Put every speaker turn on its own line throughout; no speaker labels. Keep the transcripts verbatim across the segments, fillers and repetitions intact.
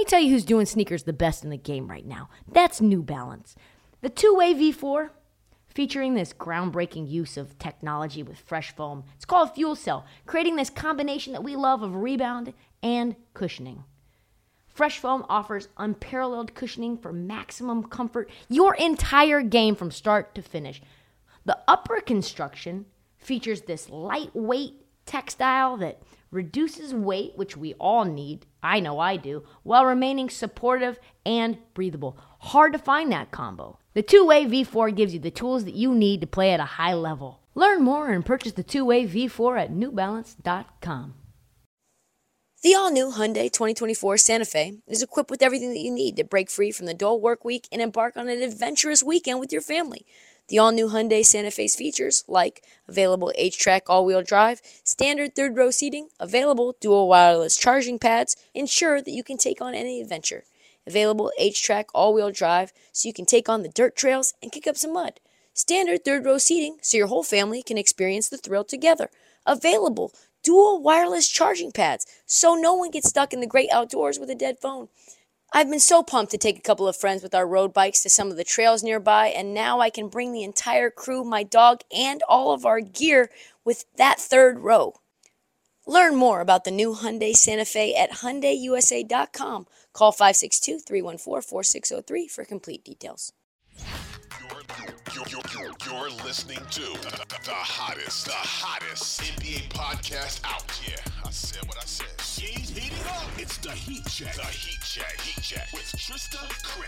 me tell you who's doing sneakers the best in the game right now. That's New Balance. The two-way V four, featuring this groundbreaking use of technology with fresh foam. It's called Fuel Cell, creating this combination that we love of rebound and cushioning. Fresh foam offers unparalleled cushioning for maximum comfort your entire game from start to finish. The upper construction features this lightweight textile that reduces weight, which we all need, I know I do, while remaining supportive and breathable. Hard to find that combo. The two-way V four gives you the tools that you need to play at a high level. Learn more and purchase the two-way V four at new balance dot com.
The all-new Hyundai twenty twenty-four Santa Fe is equipped with everything that you need to break free from the dull work week and embark on an adventurous weekend with your family. The all-new Hyundai Santa Fe's features, like available H-Track all-wheel drive, standard third-row seating, available dual wireless charging pads, ensure that you can take on any adventure. Available H-Track all-wheel drive so you can take on the dirt trails and kick up some mud. Standard third-row seating so your whole family can experience the thrill together. Available dual wireless charging pads so no one gets stuck in the great outdoors with a dead phone. I've been so pumped to take a couple of friends with our road bikes to some of the trails nearby, and now I can bring the entire crew, my dog, and all of our gear with that third row. Learn more about the new Hyundai Santa Fe at Hyundai U S A dot com. Call five six two, three one four, four six zero three for complete details.
You're, you're, you're, you're listening to the, the, the hottest, the hottest N B A podcast out. Yeah, I said what I said. Game's heating up. It's the Heat Check. The Heat Check. Heat Check with Trista Crick.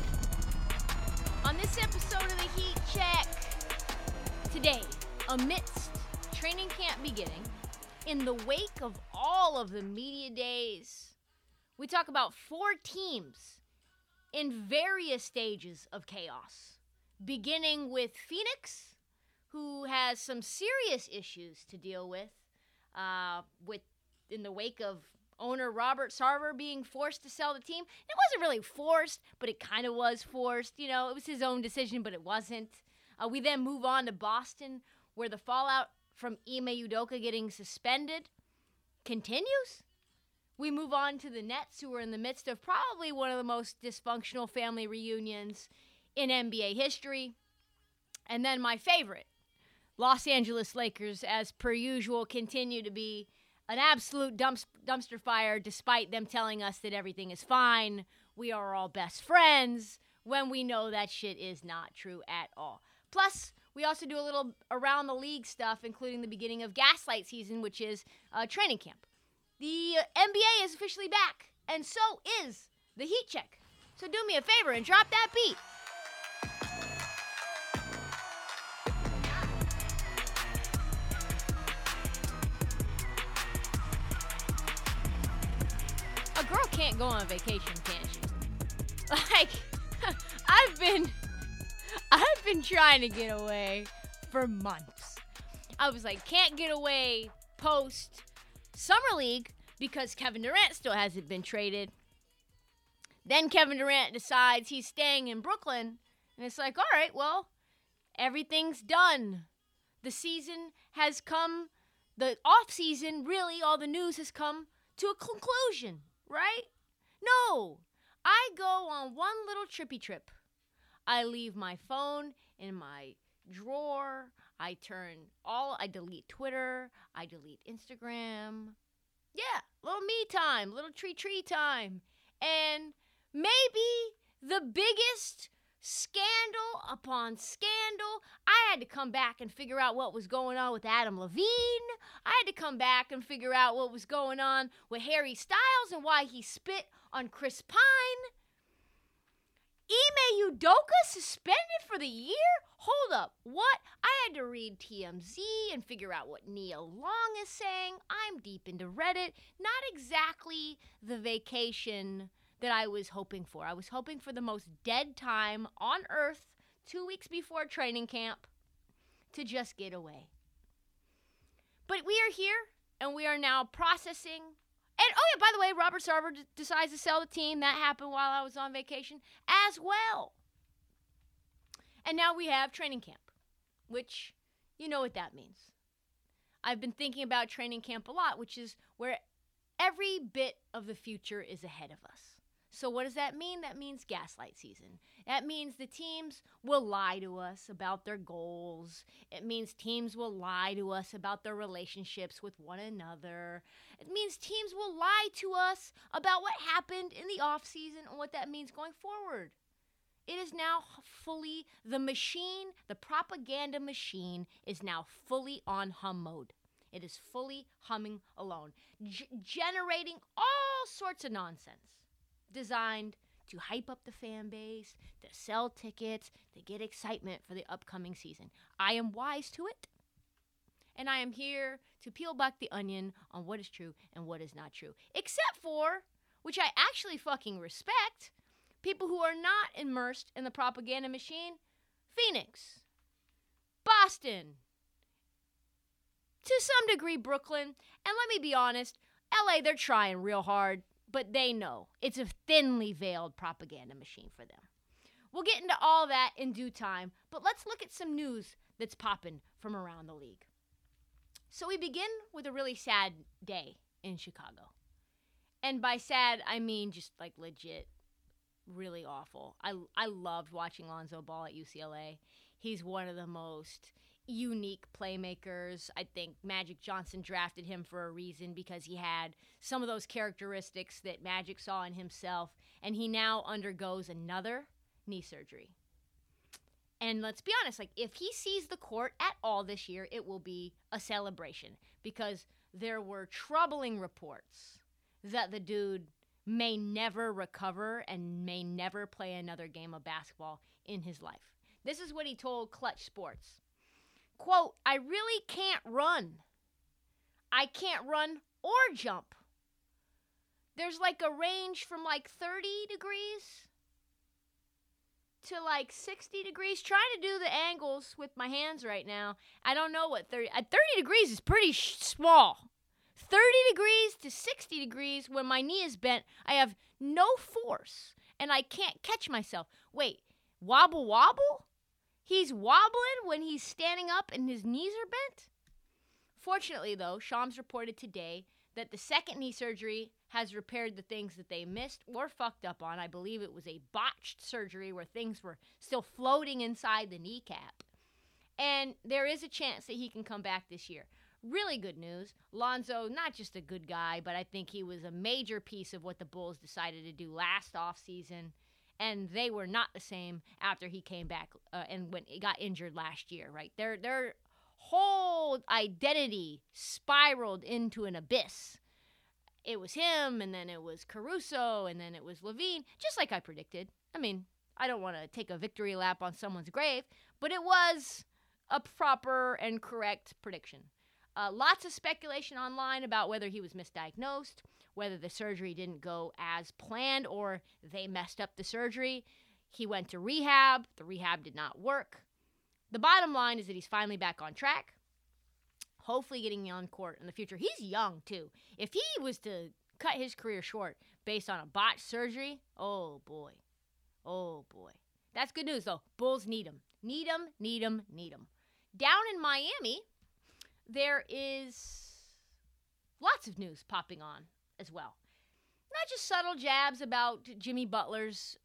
On this episode of the Heat Check, today, amidst training camp beginning, in the wake of all of the media days, we talk about four teams in various stages of chaos. Beginning with Phoenix, who has some serious issues to deal with, uh, with in the wake of owner Robert Sarver being forced to sell the team. It wasn't really forced, but it kind of was forced. You know, it was his own decision, but it wasn't. Uh, we then move on to Boston, where the fallout from Ime Udoka getting suspended continues. We move on to the Nets, who are in the midst of probably one of the most dysfunctional family reunions in N B A history. And then my favorite, Los Angeles Lakers, as per usual, continue to be an absolute dumps- dumpster fire, despite them telling us that everything is fine, we are all best friends, when we know that shit is not true at all. Plus, we also do a little around the league stuff, including the beginning of Gaslight season, which is uh, training camp. The uh, N B A is officially back, and so is the Heat Check. So do me a favor and drop that beat. A girl can't go on vacation, can she? Like, I've been, I've been trying to get away for months. I was like, can't get away post Summer League because Kevin Durant still hasn't been traded. Then Kevin Durant decides he's staying in Brooklyn, and it's like, all right, well, everything's done. The season has come, the off season, really, all the news has come to a conclusion. Right? No. I go on one little trippy trip. I leave my phone in my drawer. I turn all, I delete Twitter. I delete Instagram. Yeah, little me time, little tree tree time. And maybe the biggest scandal upon scandal. I had to come back and figure out what was going on with Adam Levine. I had to come back and figure out what was going on with Harry Styles and why he spit on Chris Pine. Ime Udoka suspended for the year? Hold up, what? I had to read T M Z and figure out what Nia Long is saying. I'm deep into Reddit. Not exactly the vacation that I was hoping for. I was hoping for the most dead time on earth, two weeks before training camp, to just get away. But we are here, and we are now processing. And, oh yeah, by the way, Robert Sarver d- decides to sell the team. That happened while I was on vacation as well. And now we have training camp, which, you know what that means. I've been thinking about training camp a lot, which is where every bit of the future is ahead of us. So what does that mean? That means gaslight season. That means the teams will lie to us about their goals. It means teams will lie to us about their relationships with one another. It means teams will lie to us about what happened in the offseason and what that means going forward. It is now fully, the machine, the propaganda machine is now fully on hum mode. It is fully humming alone, g- generating all sorts of nonsense designed to hype up the fan base, to sell tickets, to get excitement for the upcoming season. I am wise to it, and I am here to peel back the onion on what is true and what is not true. Except for, which I actually fucking respect, people who are not immersed in the propaganda machine. Phoenix, Boston, to some degree Brooklyn, and let me be honest, L A, they're trying real hard, but they know it's a thinly veiled propaganda machine for them. We'll get into all that in due time, but let's look at some news that's popping from around the league. So we begin with a really sad day in Chicago. And by sad, I mean just like legit, really awful. I, I loved watching Lonzo Ball at U C L A. He's one of the most unique playmakers. I think Magic Johnson drafted him for a reason because he had some of those characteristics that Magic saw in himself, and he now undergoes another knee surgery. And let's be honest, like if he sees the court at all this year, it will be a celebration because there were troubling reports that the dude may never recover and may never play another game of basketball in his life. This is what he told Clutch Sports. Quote, I really can't run. I can't run or jump. There's like a range from like thirty degrees to like sixty degrees. Trying to do the angles with my hands right now. I don't know what thirty, at thirty degrees is pretty sh- small. thirty degrees to sixty degrees when my knee is bent, I have no force and I can't catch myself. Wait, wobble wobble? He's wobbling when he's standing up and his knees are bent? Fortunately, though, Shams reported today that the second knee surgery has repaired the things that they missed or fucked up on. I believe it was a botched surgery where things were still floating inside the kneecap. And there is a chance that he can come back this year. Really good news. Lonzo, not just a good guy, but I think he was a major piece of what the Bulls decided to do last offseason. And they were not the same after he came back uh, and when he got injured last year, right? Their their whole identity spiraled into an abyss. It was him, and then it was Caruso, and then it was LaVine, just like I predicted. I mean, I don't want to take a victory lap on someone's grave, but it was a proper and correct prediction. Uh, lots of speculation online about whether he was misdiagnosed, whether the surgery didn't go as planned or they messed up the surgery. He went to rehab. The rehab did not work. The bottom line is that he's finally back on track, hopefully getting on court in the future. He's young, too. If he was to cut his career short based on a botched surgery, oh, boy. Oh, boy. That's good news, though. Bulls need him. Need him, need him, need him. Down in Miami, there is lots of news popping on as well. Not just subtle jabs about Jimmy Butler's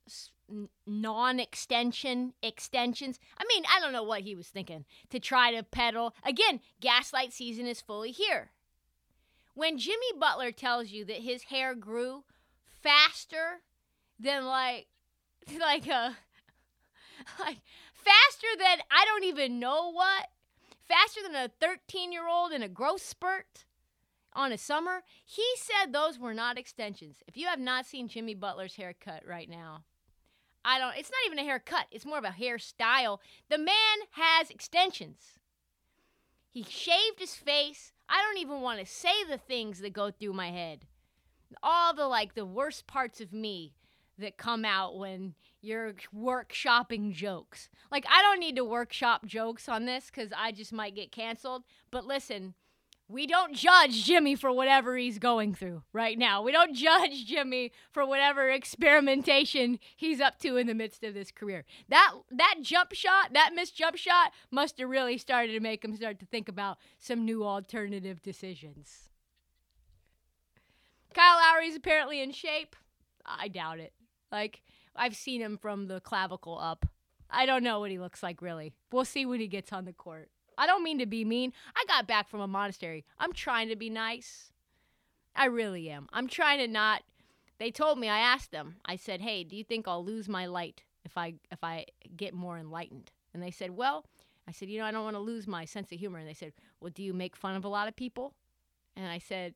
non-extension extensions. I mean, I don't know what he was thinking to try to peddle. Again, gaslight season is fully here. When Jimmy Butler tells you that his hair grew faster than like, like a, like faster than I don't even know what, faster than a thirteen-year-old in a growth spurt on a summer, he said those were not extensions. If you have not seen Jimmy Butler's haircut right now, I don't, it's not even a haircut. It's more of a hairstyle. The man has extensions. He shaved his face. I don't even want to say the things that go through my head. All the, like, the worst parts of me that come out when you're workshopping jokes. Like, I don't need to workshop jokes on this because I just might get canceled. But listen, we don't judge Jimmy for whatever he's going through right now. We don't judge Jimmy for whatever experimentation he's up to in the midst of this career. That that jump shot, that missed jump shot, must have really started to make him start to think about some new alternative decisions. Kyle Lowry's apparently in shape. I doubt it. Like, I've seen him from the clavicle up. I don't know what he looks like, really. We'll see when he gets on the court. I don't mean to be mean. I got back from a monastery. I'm trying to be nice. I really am. I'm trying to not. They told me, I asked them, I said, hey, do you think I'll lose my light if I if I get more enlightened? And they said, well, I said, you know, I don't want to lose my sense of humor. And they said, well, do you make fun of a lot of people? And I said,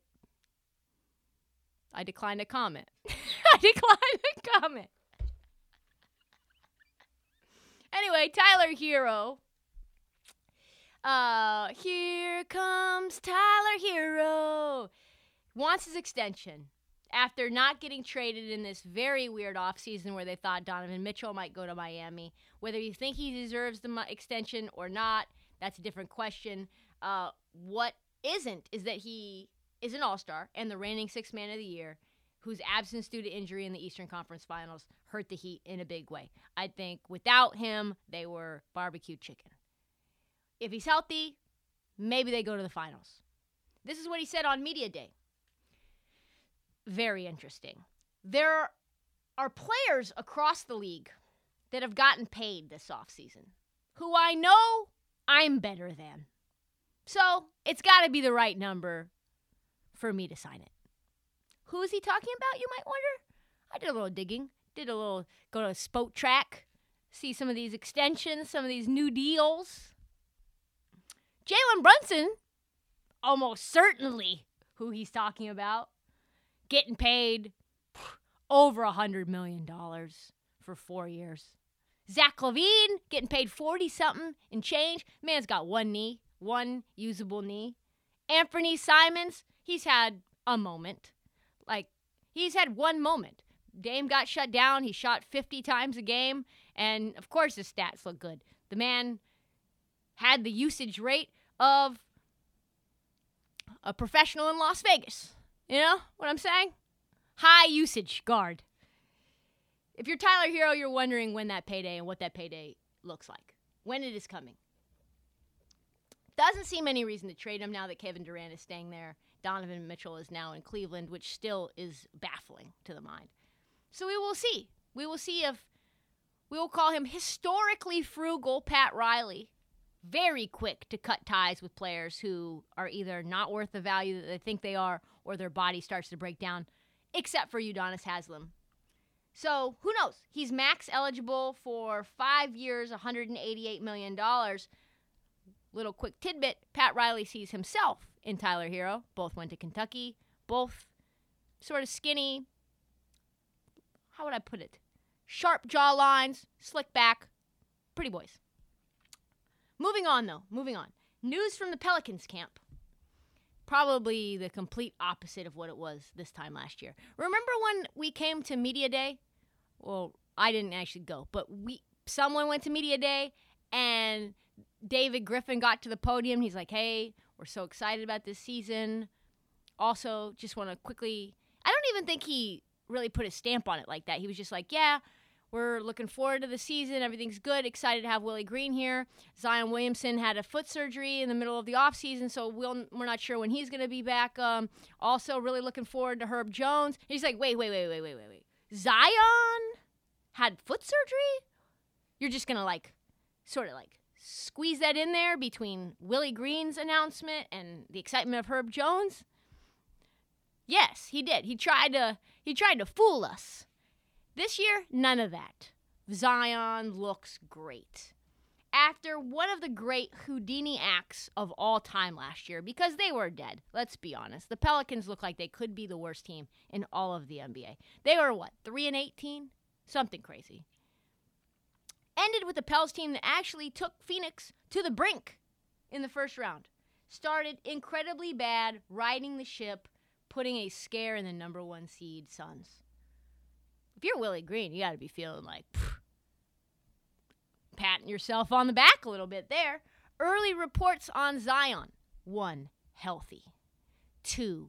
I declined to comment. I declined to comment. Anyway, Tyler Herro. Uh, here comes Tyler Herro. Wants his extension after not getting traded in this very weird offseason where they thought Donovan Mitchell might go to Miami. Whether you think he deserves the mo- extension or not, that's a different question. Uh, what isn't is that he is an all-star and the reigning sixth man of the year, whose absence due to injury in the Eastern Conference Finals hurt the Heat in a big way. I think without him, they were barbecue chicken. If he's healthy, maybe they go to the finals. This is what he said on Media Day. Very interesting. There are players across the league that have gotten paid this offseason who I know I'm better than. So it's got to be the right number for me to sign it. Who is he talking about, you might wonder? I did a little digging. Did a little, go to Spoke Track, see some of these extensions, some of these new deals. Jalen Brunson, almost certainly who he's talking about, getting paid over one hundred million dollars for four years. Zach LaVine getting paid forty-something and change. Man's got one knee, one usable knee. Anthony Simons, he's had a moment. Like, he's had one moment. Dame got shut down. He shot fifty times a game. And, of course, his stats look good. The man had the usage rate of a professional in Las Vegas. You know what I'm saying? High usage guard. If you're Tyler Herro, you're wondering when that payday and what that payday looks like. When it is coming. Doesn't seem any reason to trade him now that Kevin Durant is staying there. Donovan Mitchell is now in Cleveland, which still is baffling to the mind. So we will see. We will see if we will call him historically frugal Pat Riley. Very quick to cut ties with players who are either not worth the value that they think they are or their body starts to break down, except for Udonis Haslem. So who knows? He's max eligible for five years, one hundred eighty-eight million dollars. Little quick tidbit, Pat Riley sees himself in Tyler Herro. Both went to Kentucky. Both sort of skinny. How would I put it? Sharp jaw lines, slick back, pretty boys. Moving on, though. Moving on. News from the Pelicans camp. Probably the complete opposite of what it was this time last year. Remember when we came to Media Day? Well, I didn't actually go, but we someone went to Media Day, and David Griffin got to the podium. He's like, hey, we're so excited about this season. Also, just want to quickly, I don't even think he really put a stamp on it like that. He was just like, yeah, we're looking forward to the season. Everything's good. Excited to have Willie Green here. Zion Williamson had a foot surgery in the middle of the offseason, so we'll, we're not sure when he's going to be back. Um, also, really looking forward to Herb Jones. He's like, wait, wait, wait, wait, wait, wait, wait. Zion had foot surgery? You're just going to, like, sort of, like, squeeze that in there between Willie Green's announcement and the excitement of Herb Jones? Yes, he did. He tried to he tried to fool us. This year, none of that. Zion looks great. After one of the great Houdini acts of all time last year, because they were dead, let's be honest. The Pelicans look like they could be the worst team in all of the N B A. They were, what, three and eighteen? Something crazy. Ended with the Pels team that actually took Phoenix to the brink in the first round. Started incredibly bad, riding the ship, putting a scare in the number one seed Suns. If you're Willie Green, you got to be feeling like, pff, patting yourself on the back a little bit there. Early reports on Zion. One, healthy. Two,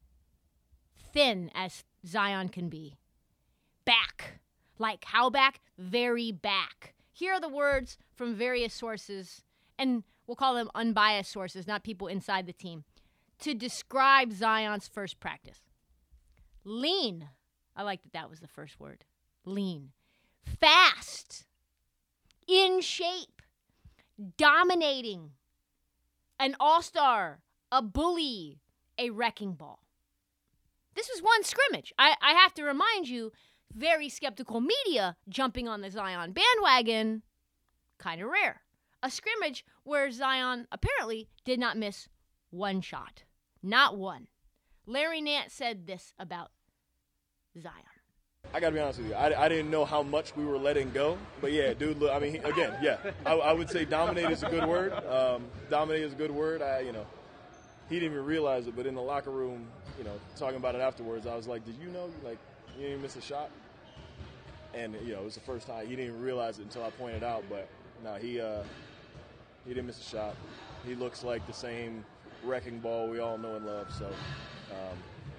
thin as Zion can be. Back. Like how back? Very back. Here are the words from various sources, and we'll call them unbiased sources, not people inside the team, to describe Zion's first practice. Lean, I like that that was the first word. Lean. Fast. In shape. Dominating. An all-star. A bully. A wrecking ball. This was one scrimmage. I, I have to remind you, very skeptical media jumping on the Zion bandwagon, kind of rare. A scrimmage where Zion apparently did not miss one shot. Not one. Larry Nance said this about Zion.
I got to be honest with you. I, I didn't know how much we were letting go. But, yeah, dude, look, I mean, again, yeah. I, I would say dominate is a good word. Um, dominate is a good word. I, you know, he didn't even realize it, but in the locker room, you know, talking about it afterwards, I was like, did you know, like, you didn't even miss a shot? And, you know, it was the first time. He didn't even realize it until I pointed out. But, no, he, uh, he didn't miss a shot. He looks like the same wrecking ball we all know and love. So, um,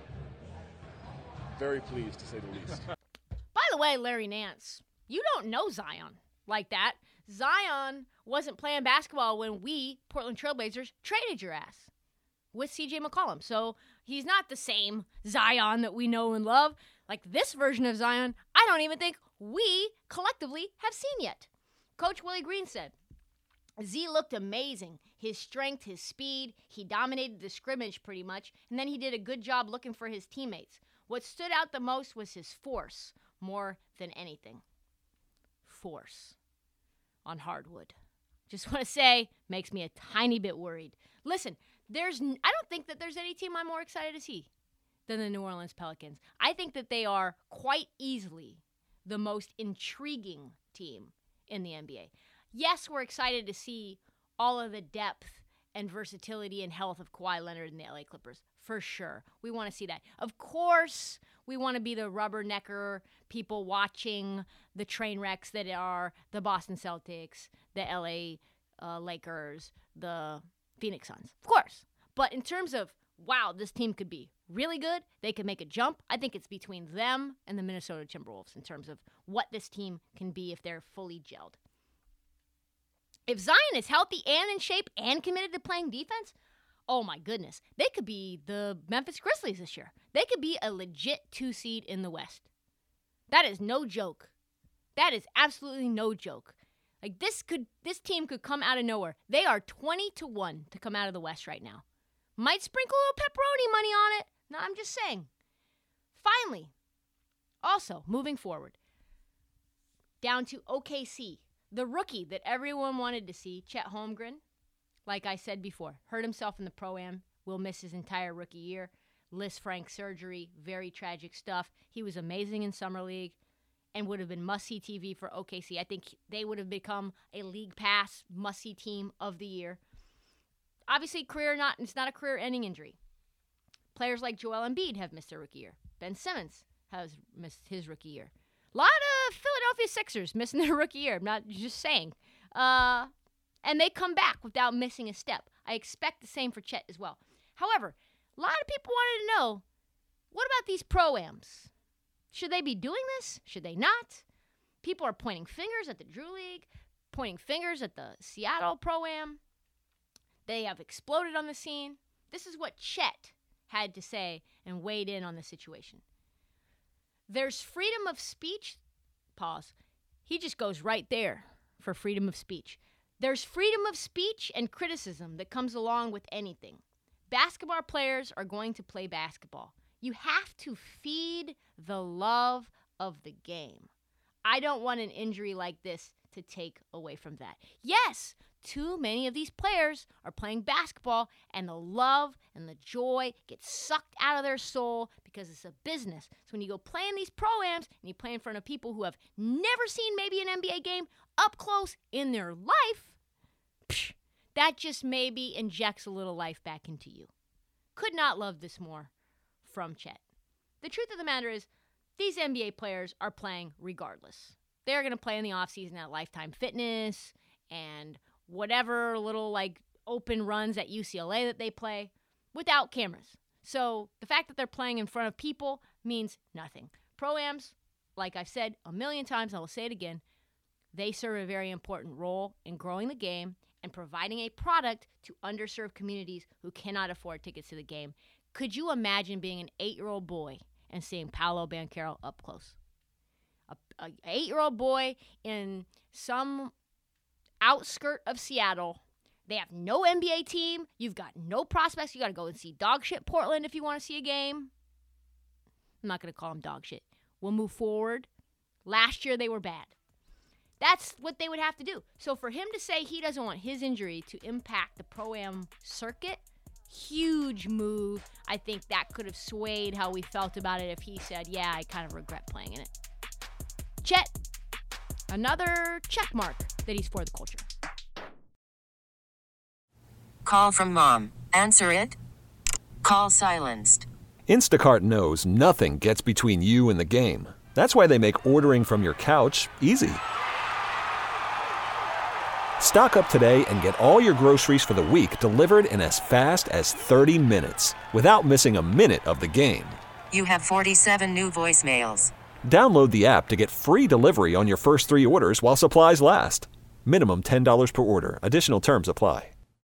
very pleased, to say the least.
By the way, Larry Nance, you don't know Zion like that. Zion wasn't playing basketball when we, Portland Trailblazers, traded your ass with C J McCollum. So he's not the same Zion that we know and love. Like this version of Zion, I don't even think we collectively have seen yet. Coach Willie Green said, Z looked amazing. His strength, his speed, he dominated the scrimmage pretty much, and then he did a good job looking for his teammates. What stood out the most was his force, more than anything. Force on hardwood. Just want to say, makes me a tiny bit worried. Listen, there's I don't think that there's any team I'm more excited to see than the New Orleans Pelicans. I think that they are quite easily the most intriguing team in the N B A. Yes, we're excited to see all of the depth and versatility and health of Kawhi Leonard and the L A Clippers, for sure. We want to see that. Of course, we want to be the rubbernecker people watching the train wrecks that are the Boston Celtics, the L A uh, Lakers, the Phoenix Suns. Of course. But in terms of, wow, this team could be really good, they could make a jump, I think it's between them and the Minnesota Timberwolves in terms of what this team can be if they're fully gelled. If Zion is healthy and in shape and committed to playing defense, oh my goodness, they could be the Memphis Grizzlies this year. They could be a legit two seed in the West. That is no joke. That is absolutely no joke. Like this could this team could come out of nowhere. They are twenty to one to come out of the West right now. Might sprinkle a little pepperoni money on it. No, I'm just saying. Finally, also moving forward, down to O K C. The rookie that everyone wanted to see, Chet Holmgren, like I said before, hurt himself in the Pro-Am, will miss his entire rookie year. Liz Frank surgery, very tragic stuff. He was amazing in Summer League and would have been must-see T V for O K C. I think they would have become a League Pass must-see team of the year. Obviously, career not it's not a career-ending injury. Players like Joel Embiid have missed their rookie year. Ben Simmons has missed his rookie year. A lot of Philadelphia Sixers missing their rookie year. I'm not just saying. Uh, and they come back without missing a step. I expect the same for Chet as well. However, a lot of people wanted to know, what about these Pro-Ams? Should they be doing this? Should they not? People are pointing fingers at the Drew League, pointing fingers at the Seattle Pro-Am. They have exploded on the scene. This is what Chet had to say and weighed in on the situation. There's freedom of speech. Pause. He just goes right there for freedom of speech. There's freedom of speech and criticism that comes along with anything. Basketball players are going to play basketball. You have to feed the love of the game. I don't want an injury like this to take away from that. Yes, too many of these players are playing basketball and the love and the joy gets sucked out of their soul because it's a business. So when you go play in these Pro-Ams and you play in front of people who have never seen maybe an N B A game up close in their life, psh, that just maybe injects a little life back into you. Could not love this more from Chet. The truth of the matter is, these N B A players are playing regardless. They're going to play in the offseason at Lifetime Fitness and whatever little like open runs at U C L A that they play without cameras. So the fact that they're playing in front of people means nothing. Pro-Ams, like I've said a million times, and I will say it again, they serve a very important role in growing the game and providing a product to underserved communities who cannot afford tickets to the game. Could you imagine being an eight-year-old boy and seeing Paolo Banchero up close. A, a eight-year-old boy in some outskirt of Seattle. They have no N B A team. You've got no prospects. You got to go and see dog shit Portland if you want to see a game. I'm not going to call them dog shit. We'll move forward. Last year they were bad. That's what they would have to do. So for him to say he doesn't want his injury to impact the Pro-Am circuit, huge move. I think that could have swayed how we felt about it if he said, yeah, I kind of regret playing in it. Chet, another check mark that he's for the culture.
Call from mom. Answer it. Call silenced.
Instacart knows nothing gets between you and the game. That's why they make ordering from your couch easy. Stock up today and get all your groceries for the week delivered in as fast as thirty minutes without missing a minute of the game.
You have forty-seven new voicemails.
Download the app to get free delivery on your first three orders while supplies last. Minimum ten dollars per order. Additional terms apply.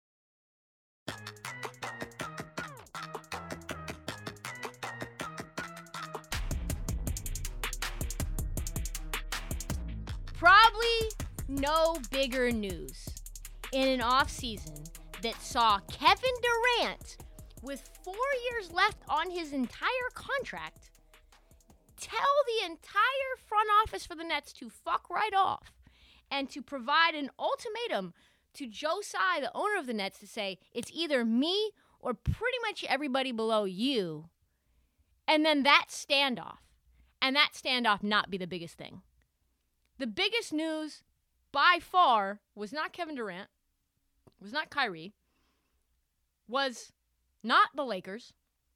Probably no bigger news in an offseason that saw Kevin Durant, with four years left on his entire contract, tell the entire front office for the Nets to fuck right off and to provide an ultimatum to Joe Tsai, the owner of the Nets, to say, it's either me or pretty much everybody below you, and then that standoff, and that standoff not be the biggest thing. The biggest news by far was not Kevin Durant, was not Kyrie, was not the Lakers,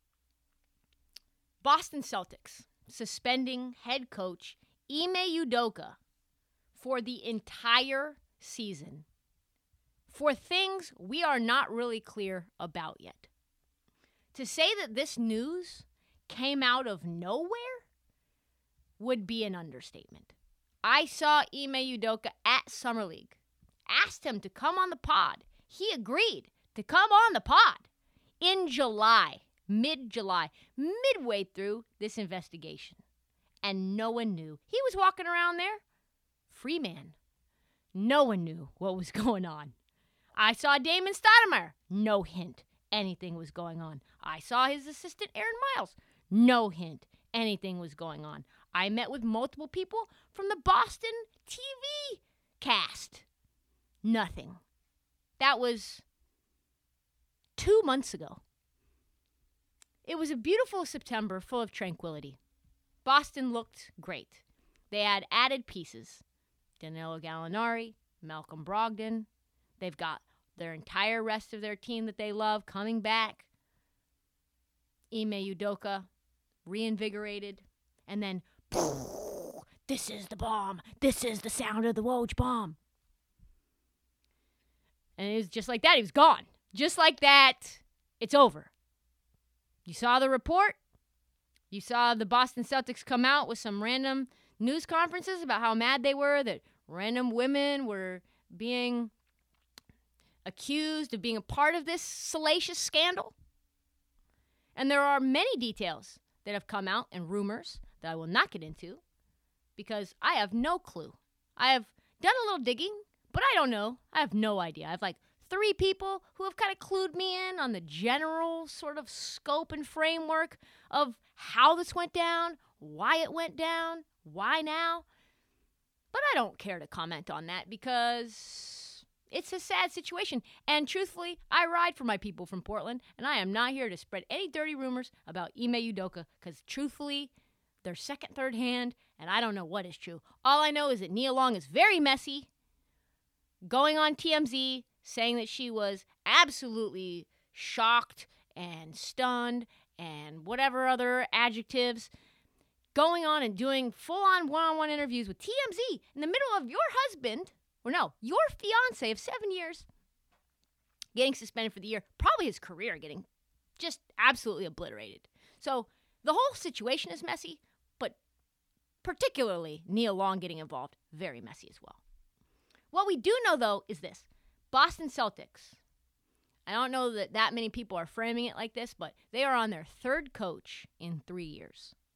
Boston Celtics suspending head coach Ime Udoka for the entire season for things we are not really clear about yet. To say that this news came out of nowhere would be an understatement. I saw Ime Udoka at Summer League, asked him to come on the pod. He agreed to come on the pod in July, mid-July, midway through this investigation. And no one knew. He was walking around there, free man. No one knew what was going on. I saw Damon Stoudemire, no hint anything was going on. I saw his assistant Aaron Miles, no hint anything was going on. I met with multiple people from the Boston T V cast. Nothing. That was two months ago. It was a beautiful September full of tranquility. Boston looked great. They had added pieces. Danilo Gallinari, Malcolm Brogdon. They've got their entire rest of their team that they love coming back. Ime Udoka, reinvigorated. And then, this is the bomb. This is the sound of the Woj bomb. And it was just like that. He was gone. Just like that, it's over. You saw the report. You saw the Boston Celtics come out with some random news conferences about how mad they were that random women were being accused of being a part of this salacious scandal. And there are many details that have come out and rumors that I will not get into because I have no clue. I have done a little digging, but I don't know. I have no idea. I have like three people who have kind of clued me in on the general sort of scope and framework of how this went down, why it went down, why now. But I don't care to comment on that because it's a sad situation. And truthfully, I ride for my people from Portland, and I am not here to spread any dirty rumors about Ime Udoka because truthfully, they're second, third hand, and I don't know what is true. All I know is that Nia Long is very messy, going on T M Z, saying that she was absolutely shocked and stunned and whatever other adjectives, going on and doing full-on one-on-one interviews with T M Z in the middle of your husband, or no, your fiance of seven years, getting suspended for the year, probably his career getting just absolutely obliterated. So the whole situation is messy, but particularly Nia Long getting involved, very messy as well. What we do know, though, is this. Boston Celtics. I don't know that that many people are framing it like this, but they are on their third coach in three years.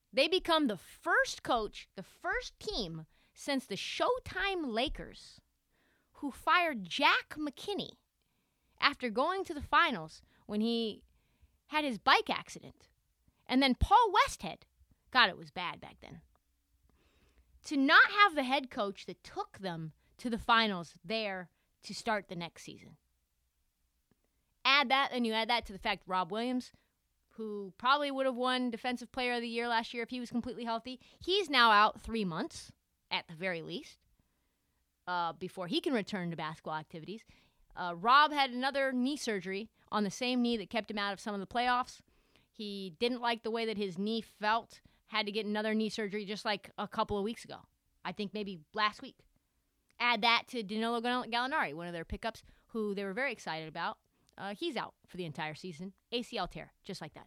They become the first coach, the first team since the Showtime Lakers who fired Jack McKinney after going to the finals when he had his bike accident. And then Paul Westhead. God, it was bad back then. To not have the head coach that took them to the finals there to start the next season. Add that, and you add that to the fact Rob Williams, who probably would have won Defensive Player of the Year last year if he was completely healthy, he's now out three months, at the very least, uh, before he can return to basketball activities. Uh, Rob had another knee surgery on the same knee that kept him out of some of the playoffs. He didn't like the way that his knee felt, had to get another knee surgery just like a couple of weeks ago. I think maybe last week. Add that to Danilo Gallinari, one of their pickups, who they were very excited about. Uh, he's out for the entire season. A C L tear, just like that.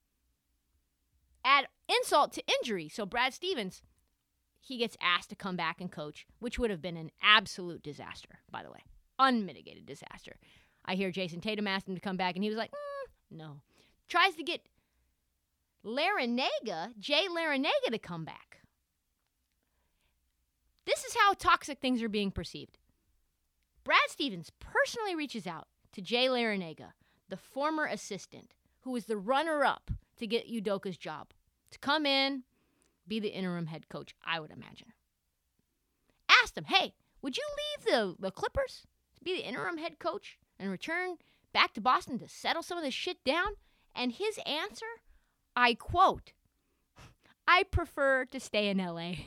Add insult to injury. So Brad Stevens, he gets asked to come back and coach, which would have been an absolute disaster, by the way. Unmitigated disaster. I hear Jason Tatum asked him to come back, and he was like, mm, no. Tries to get Larinaga, Jay Larinaga, to come back. This is how toxic things are being perceived. Brad Stevens personally reaches out to Jay Larinaga, the former assistant, who was the runner-up to get Udoka's job, to come in, be the interim head coach, I would imagine. Asked him, hey, would you leave the, the Clippers to be the interim head coach and return back to Boston to settle some of this shit down? And his answer, I quote, I prefer to stay in L A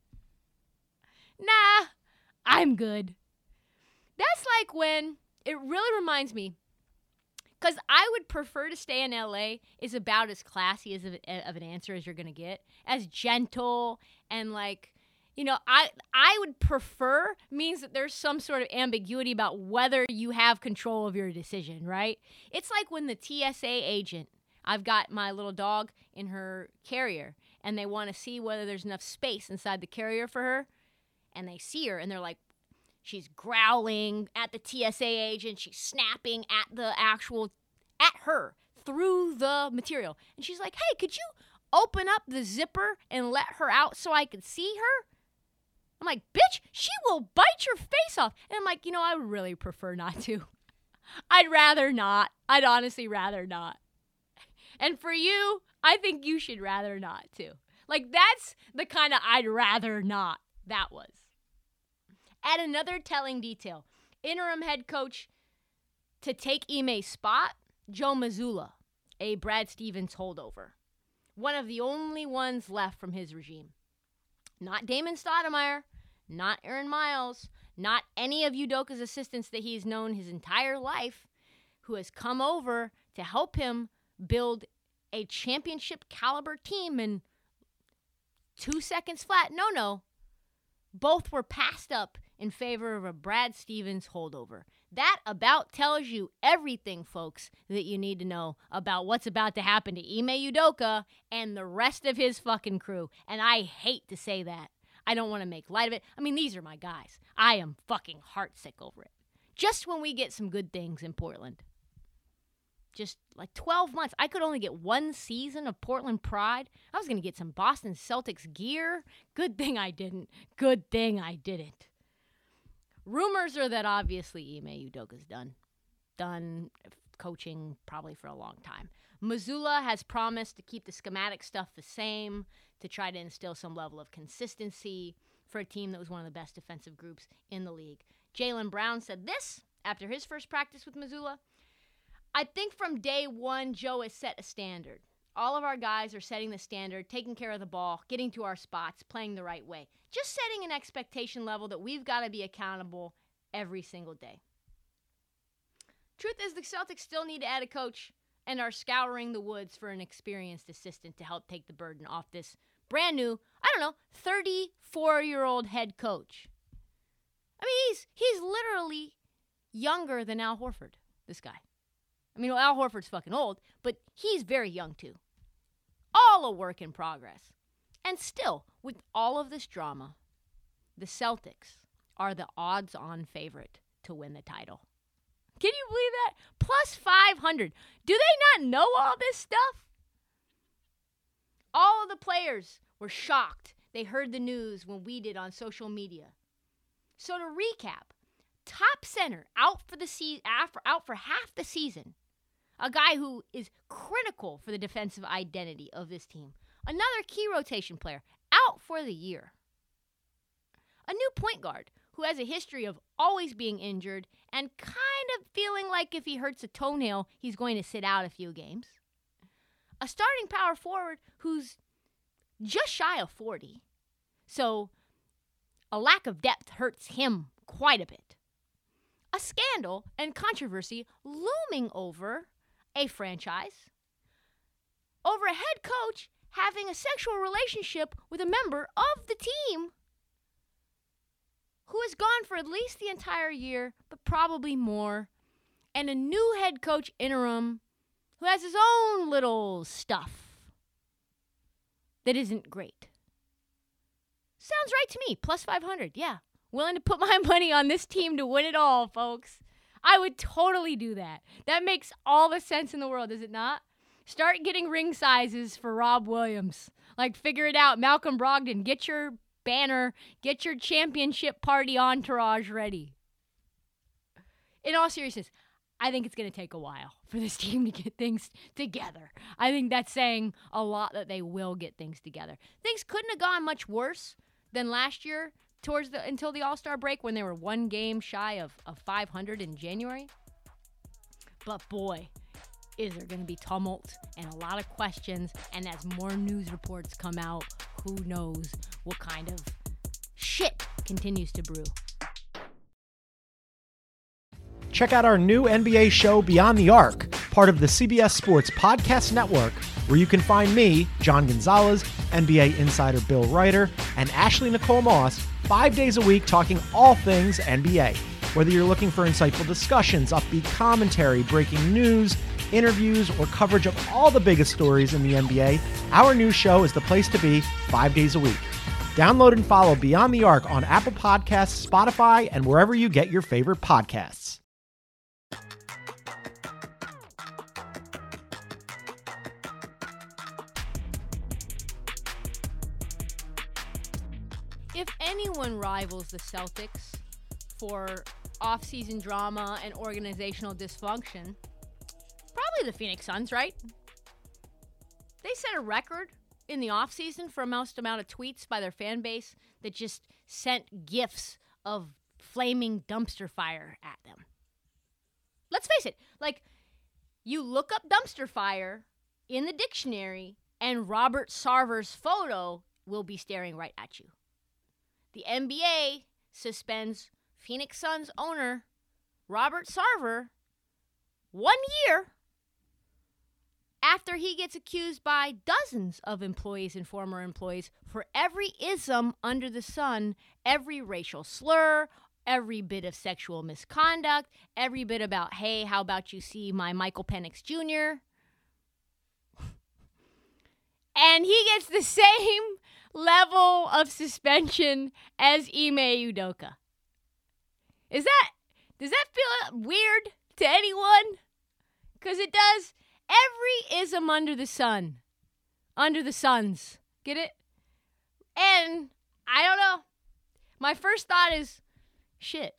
Nah, I'm good. That's like when, it really reminds me, because I would prefer to stay in L A is about as classy as of, of an answer as you're going to get. As gentle and like, you know, I I would prefer means that there's some sort of ambiguity about whether you have control of your decision, right? It's like when the T S A agent, I've got my little dog in her carrier, and they want to see whether there's enough space inside the carrier for her, and they see her, and they're like, she's growling at the T S A agent. She's snapping at the actual, at her through the material. And she's like, hey, could you open up the zipper and let her out so I can see her? I'm like, bitch, she will bite your face off. And I'm like, you know, I would really prefer not to. I'd rather not. I'd honestly rather not. And for you, I think you should rather not too. Like, that's the kind of I'd rather not that was. Add another telling detail. Interim head coach to take Ime's spot, Joe Mazzulla, a Brad Stevens holdover. One of the only ones left from his regime. Not Damon Stoudemire, not Aaron Miles, not any of Udoka's assistants that he's known his entire life, who has come over to help him build a championship caliber team in two seconds flat. No, no. Both were passed up in favor of a Brad Stevens holdover. That about tells you everything, folks, that you need to know about what's about to happen to Ime Udoka and the rest of his fucking crew. And I hate to say that. I don't want to make light of it. I mean, these are my guys. I am fucking heartsick over it. Just when we get some good things in Portland. Just like twelve months. I could only get one season of Portland Pride. I was going to get some Boston Celtics gear. Good thing I didn't. Good thing I didn't. Rumors are that obviously Ime Udoka's done. Done coaching probably for a long time. Mazzulla has promised to keep the schematic stuff the same, to try to instill some level of consistency for a team that was one of the best defensive groups in the league. Jaylen Brown said this after his first practice with Mazzulla. I think from day one, Joe has set a standard. All of our guys are setting the standard, taking care of the ball, getting to our spots, playing the right way. Just setting an expectation level that we've got to be accountable every single day. Truth is, the Celtics still need to add a coach and are scouring the woods for an experienced assistant to help take the burden off this brand new, I don't know, thirty-four-year-old head coach. I mean, he's he's literally younger than Al Horford, this guy. I mean, well, Al Horford's fucking old, but he's very young, too. All a work in progress. And still, with all of this drama, the Celtics are the odds-on favorite to win the title. Can you believe that? Plus five hundred. Do they not know all this stuff? All of the players were shocked. They heard the news when we did on social media. So to recap, top center out for the se- out for half the season. A guy who is critical for the defensive identity of this team. Another key rotation player out for the year. A new point guard who has a history of always being injured and kind of feeling like if he hurts a toenail, he's going to sit out a few games. A starting power forward who's just shy of forty. So a lack of depth hurts him quite a bit. A scandal and controversy looming over a franchise, over a head coach having a sexual relationship with a member of the team who has gone for at least the entire year, but probably more, and a new head coach interim who has his own little stuff that isn't great. Sounds right to me. Plus five hundred, yeah. Willing to put my money on this team to win it all, folks. I would totally do that. That makes all the sense in the world, does it not? Start getting ring sizes for Rob Williams. Like, figure it out. Malcolm Brogdon, get your banner, get your championship party entourage ready. In all seriousness, I think it's going to take a while for this team to get things together. I think that's saying a lot that they will get things together. Things couldn't have gone much worse than last year towards the until the All-Star break when they were one game shy of, of five hundred in January. But boy, is there going to be tumult and a lot of questions. And as more news reports come out, who knows what kind of shit continues to brew.
Check out our new N B A show, Beyond the Arc, part of the C B S Sports Podcast Network, where you can find me, John Gonzalez, N B A insider Bill Ryder, and Ashley Nicole Moss, five days a week talking all things N B A. Whether you're looking for insightful discussions, upbeat commentary, breaking news, interviews, or coverage of all the biggest stories in the N B A, our new show is the place to be five days a week. Download and follow Beyond the Arc on Apple Podcasts, Spotify, and wherever you get your favorite podcasts.
If anyone rivals the Celtics for off-season drama and organizational dysfunction, probably the Phoenix Suns, right? They set a record in the offseason for most amount of tweets by their fan base that just sent gifs of flaming dumpster fire at them. Let's face it, like, you look up dumpster fire in the dictionary and Robert Sarver's photo will be staring right at you. The N B A suspends Phoenix Suns owner Robert Sarver one year after he gets accused by dozens of employees and former employees for every ism under the sun, every racial slur, every bit of sexual misconduct, every bit about, hey, how about you see my Michael Penix Junior? And he gets the same level of suspension as Ime Udoka. Is that, does that feel weird to anyone? Because it does. Every ism under the sun. Under the suns. Get it? And I don't know. My first thought is, shit.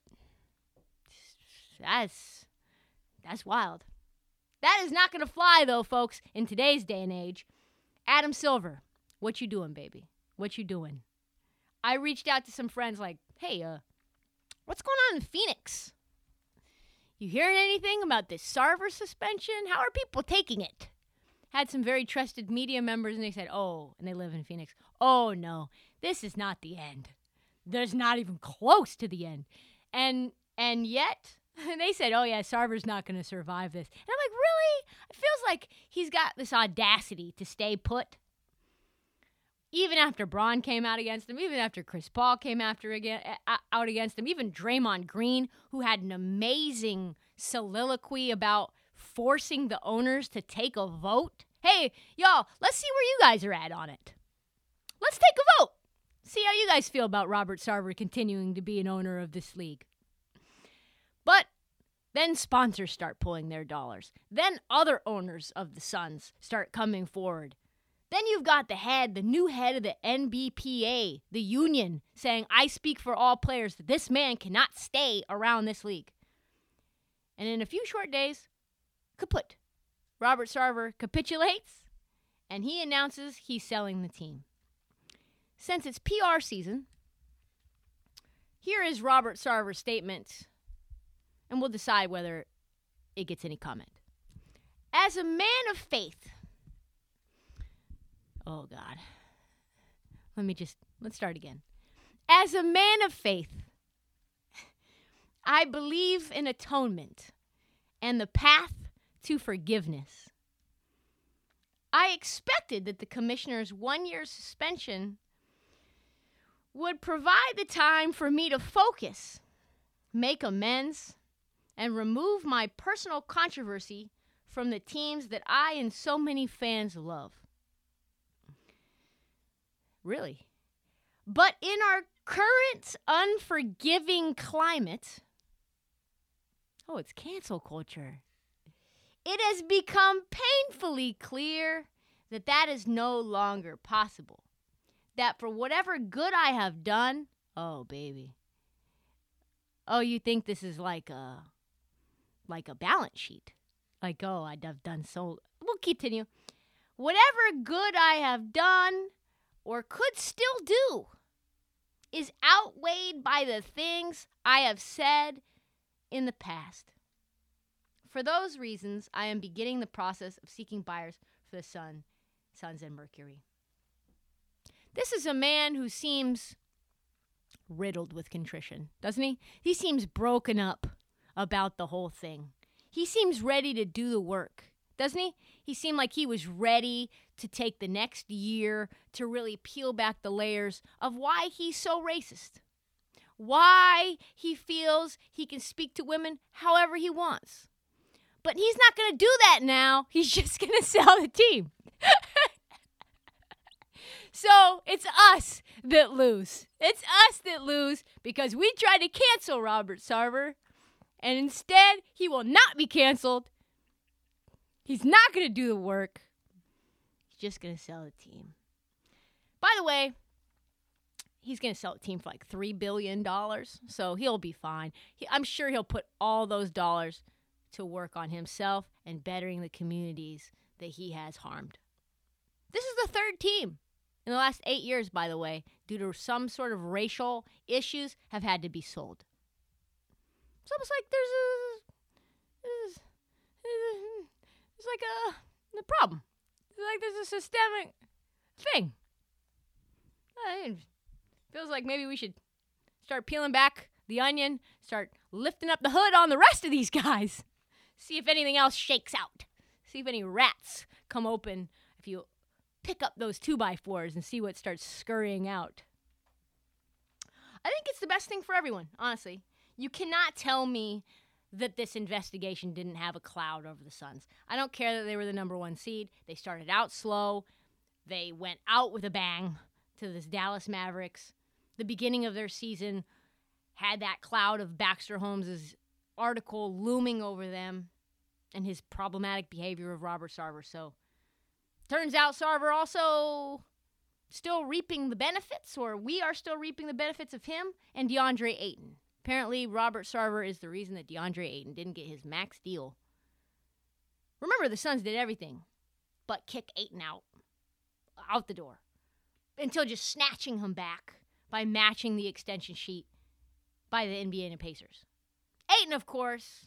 That's, that's wild. That is not going to fly, though, folks, in today's day and age. Adam Silver, what you doing, baby? What you doing? I reached out to some friends like, hey, uh, what's going on in Phoenix? You hearing anything about this Sarver suspension? How are people taking it? Had some very trusted media members, and they said, oh, and they live in Phoenix. Oh, no, this is not the end. There's not even close to the end. And and yet, they said, oh, yeah, Sarver's not going to survive this. And I'm like, really? It feels like he's got this audacity to stay put. Even after Braun came out against him, even after Chris Paul came after again, out against him, even Draymond Green, who had an amazing soliloquy about forcing the owners to take a vote. Hey, y'all, let's see where you guys are at on it. Let's take a vote. See how you guys feel about Robert Sarver continuing to be an owner of this league. But then sponsors start pulling their dollars. Then other owners of the Suns start coming forward. Then you've got the head, the new head of the N B P A, the union, saying, I speak for all players, that this man cannot stay around this league. And in a few short days, kaput. Robert Sarver capitulates, and he announces he's selling the team. Since it's P R season, here is Robert Sarver's statement, and we'll decide whether it gets any comment. As a man of faith, oh God, let me just, let's start again. As a man of faith, I believe in atonement and the path to forgiveness. I expected that the commissioner's one-year suspension would provide the time for me to focus, make amends, and remove my personal controversy from the teams that I and so many fans love. Really? But in our current unforgiving climate, oh, it's cancel culture. It has become painfully clear that that is no longer possible. That for whatever good I have done, oh, baby. Oh, you think this is like a, like a balance sheet. Like, oh, I've done so. We'll continue. Whatever good I have done or could still do is outweighed by the things I have said in the past. For those reasons, I am beginning the process of seeking buyers for the Sun, Suns and Mercury. This is a man who seems riddled with contrition, doesn't he? He seems broken up about the whole thing. He seems ready to do the work, doesn't he? He seemed like he was ready to take the next year to really peel back the layers of why he's so racist, why he feels he can speak to women however he wants. But he's not going to do that now. He's just going to sell the team. So it's us that lose. It's us that lose because we tried to cancel Robert Sarver, and instead he will not be canceled. He's not going to do the work. He's just going to sell the team. By the way, he's going to sell the team for like three billion dollars, so he'll be fine. He, I'm sure he'll put all those dollars to work on himself and bettering the communities that he has harmed. This is the third team in the last eight years, by the way, due to some sort of racial issues, have had to be sold. It's almost like there's a, there's, there's like a, a problem. It's like there's a systemic thing. It feels like maybe we should start peeling back the onion, start lifting up the hood on the rest of these guys. See if anything else shakes out. See if any rats come open. If you pick up those two by fours and see what starts scurrying out. I think it's the best thing for everyone, honestly. You cannot tell me that this investigation didn't have a cloud over the Suns. I don't care that they were the number one seed. They started out slow. They went out with a bang to this Dallas Mavericks. The beginning of their season had that cloud of Baxter Holmes' article looming over them and his problematic behavior of Robert Sarver. So, turns out Sarver also still reaping the benefits, or we are still reaping the benefits of him and DeAndre Ayton. Apparently, Robert Sarver is the reason that DeAndre Ayton didn't get his max deal. Remember, the Suns did everything but kick Ayton out, out the door, until just snatching him back by matching the extension sheet by the N B A and the Pacers. Ayton, of course,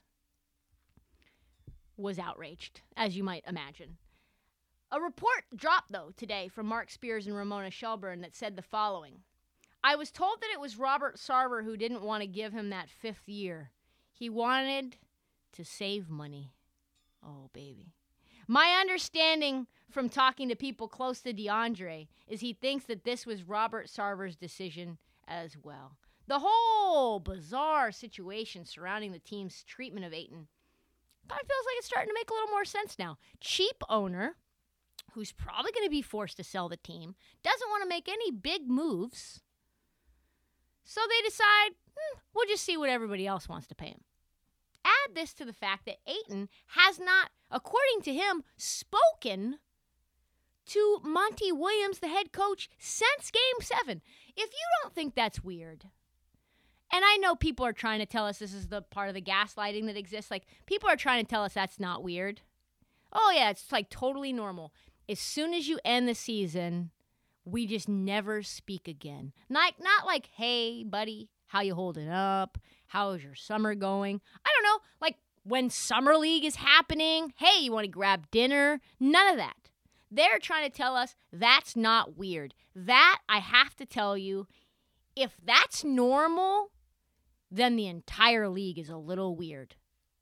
was outraged, as you might imagine. A report dropped, though, today from Mark Spears and Ramona Shelburne that said the following. I was told that it was Robert Sarver who didn't want to give him that fifth year. He wanted to save money. Oh, baby. My understanding from talking to people close to DeAndre is he thinks that this was Robert Sarver's decision as well. The whole bizarre situation surrounding the team's treatment of Ayton kind of feels like it's starting to make a little more sense now. Cheap owner, who's probably going to be forced to sell the team, doesn't want to make any big moves. So they decide, hmm, we'll just see what everybody else wants to pay him. Add this to the fact that Ayton has not, according to him, spoken to Monty Williams, the head coach, since Game seven. If you don't think that's weird, and I know people are trying to tell us this is the part of the gaslighting that exists. Like, people are trying to tell us that's not weird. Oh, yeah, it's like totally normal. As soon as you end the season, we just never speak again. Not, not like, hey, buddy, how you holding up? How's your summer going? I don't know, like when Summer League is happening, hey, you want to grab dinner? None of that. They're trying to tell us that's not weird. That, I have to tell you, if that's normal, then the entire league is a little weird.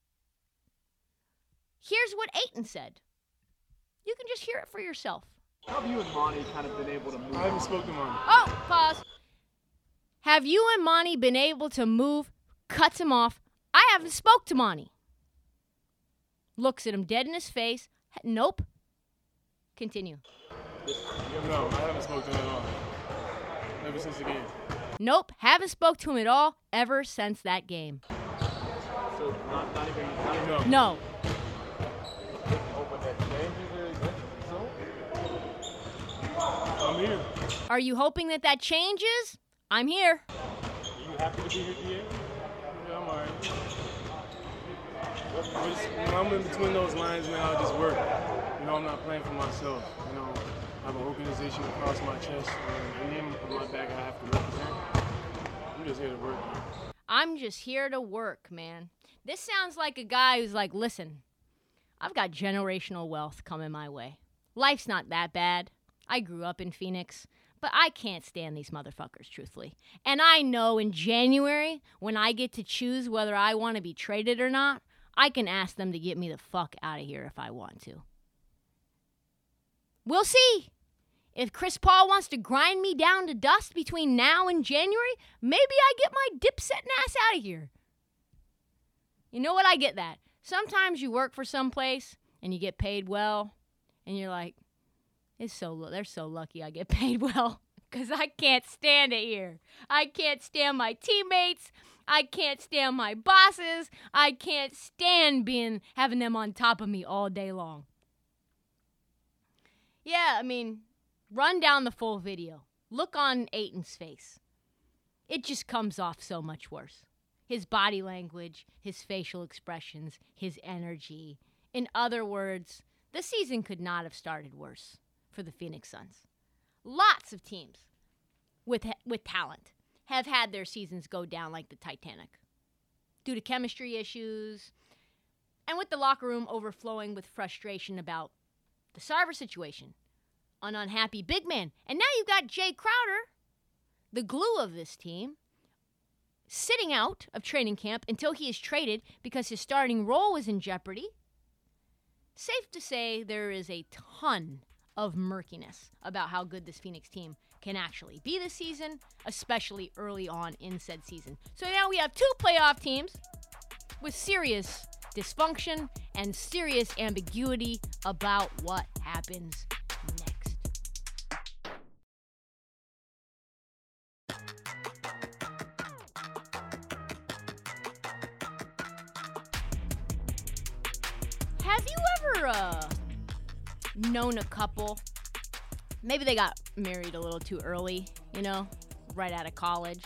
Here's what Ayton said. You can just hear it for yourself.
How have you and Monty kind of been able to move?
I haven't spoken to Monty.
Oh, pause. Have you and Monty been able to move? Cuts him off. I haven't spoke to Monty. Looks at him dead in his face. Nope. Continue.
No, I haven't spoken to him at all. Ever since the game.
Nope, haven't spoke to him at all ever since that game.
So not, not even, not even
No.
No.
I'm here.
Are you hoping that that changes? I'm here.
Are you happy to be here, D A?
Yeah, I'm alright. When I'm in between those lines, man, I just work. You know, I'm not playing for myself. You know, I have an organization across my chest, and the name on my back I have to represent. I'm just here to work, man.
I'm just here to work, man. This sounds like a guy who's like, listen, I've got generational wealth coming my way. Life's not that bad. I grew up in Phoenix, but I can't stand these motherfuckers, truthfully. And I know in January, when I get to choose whether I want to be traded or not, I can ask them to get me the fuck out of here if I want to. We'll see. If Chris Paul wants to grind me down to dust between now and January, maybe I get my dip-setting ass out of here. You know what? I get that. Sometimes you work for some place and you get paid well, and you're like, it's so they're so lucky I get paid well, because I can't stand it here. I can't stand my teammates. I can't stand my bosses. I can't stand being having them on top of me all day long. Yeah, I mean, run down the full video. Look on Ayton's face. It just comes off so much worse. His body language, his facial expressions, his energy. In other words, the season could not have started worse for the Phoenix Suns. Lots of teams with with talent have had their seasons go down like the Titanic due to chemistry issues and with the locker room overflowing with frustration about the Sarver situation, an unhappy big man. And now you've got Jay Crowder, the glue of this team, sitting out of training camp until he is traded because his starting role is in jeopardy. Safe to say there is a ton of murkiness about how good this Phoenix team can actually be this season, especially early on in said season. So now we have two playoff teams with serious dysfunction and serious ambiguity about what happens next. Have you ever uh, known a couple, maybe they got married a little too early, you know, right out of college,